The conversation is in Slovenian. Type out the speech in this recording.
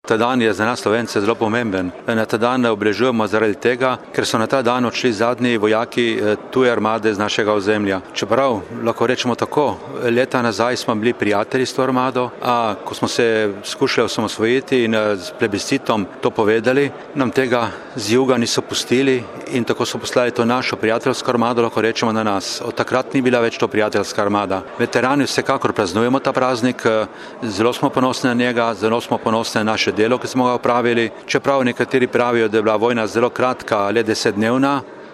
Ta dan je za nas Slovence zelo pomemben. Na ta dan obeležujemo zaradi tega, ker so na ta dan odšli zadnji vojaki tuje armade z našega ozemlja. Čeprav lahko rečemo tako, leta nazaj smo bili prijatelji s to armado, a ko smo se skušali osamosvojiti in s plebiscitom to povedali, nam tega z juga niso pustili in tako so poslali to našo prijateljsko armado, lahko rečemo, na nas. Od takrat ni bila več to prijateljska armada. Veterani vsekakor praznujemo ta praznik, zelo smo ponosni na njega, zelo smo ponosni na naše delo, ki smo ga opravili. Čeprav nekateri pravijo, da je bila vojna zelo kratka, le 10-dnevna,